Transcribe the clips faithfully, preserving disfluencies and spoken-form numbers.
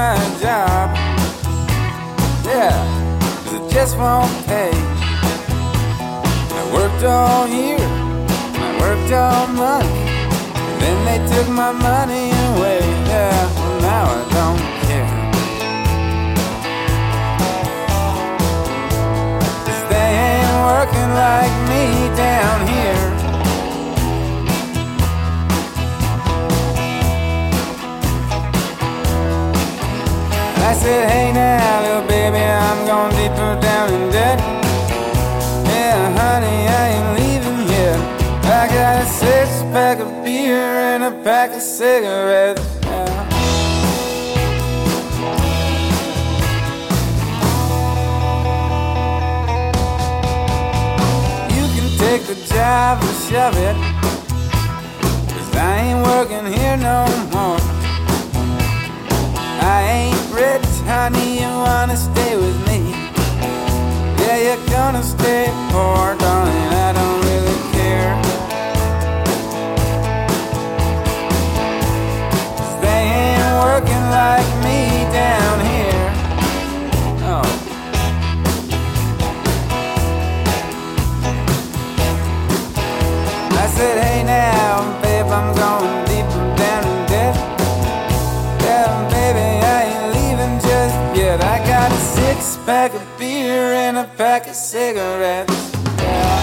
my job. Yeah, 'cause it just won't pay. I worked all year, I worked all month, and then they took my money away. Yeah, well now I don't care. 'Cause they ain't working like me down here. I said, hey now, little baby, I'm going deeper down in debt. Yeah, honey, I ain't leaving yet. I got a six-pack of beer and a pack of cigarettes. Yeah. You can take the job and shove it, 'cause I ain't working here no more. I ain't rich, honey, you wanna stay with me? Yeah, you're gonna stay poor, darling, I don't really care. 'Cause they ain't working like me down here. Oh. I said, hey now, babe, I'm going deeper down in debt. Yeah, baby, I ain't leaving just yet. I got a six-pack of beer and a pack of cigarettes. Yeah.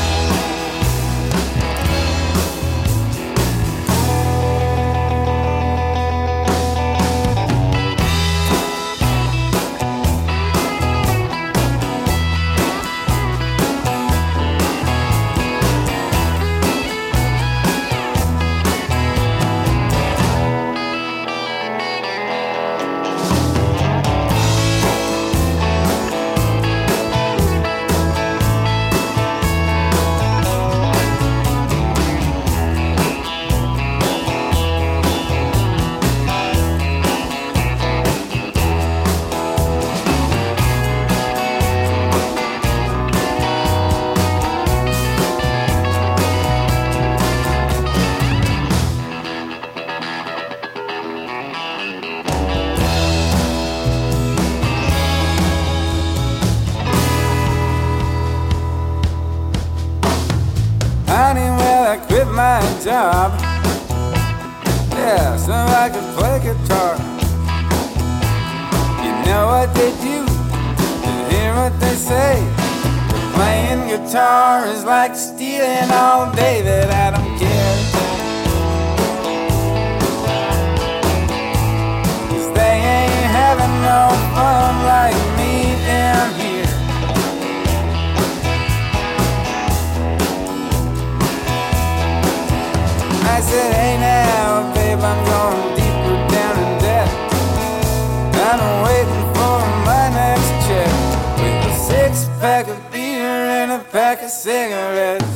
Honey, well, I quit my job. Yeah, so I could play guitar. You know what they do? You hear what they say? Playing guitar is like stealing all day, but I don't care. 'Cause they ain't having no fun like me down here. I said, hey now, babe, I'm going deeper down in debt. I'm waiting for my next check with a six-pack of beer and a pack of cigarettes.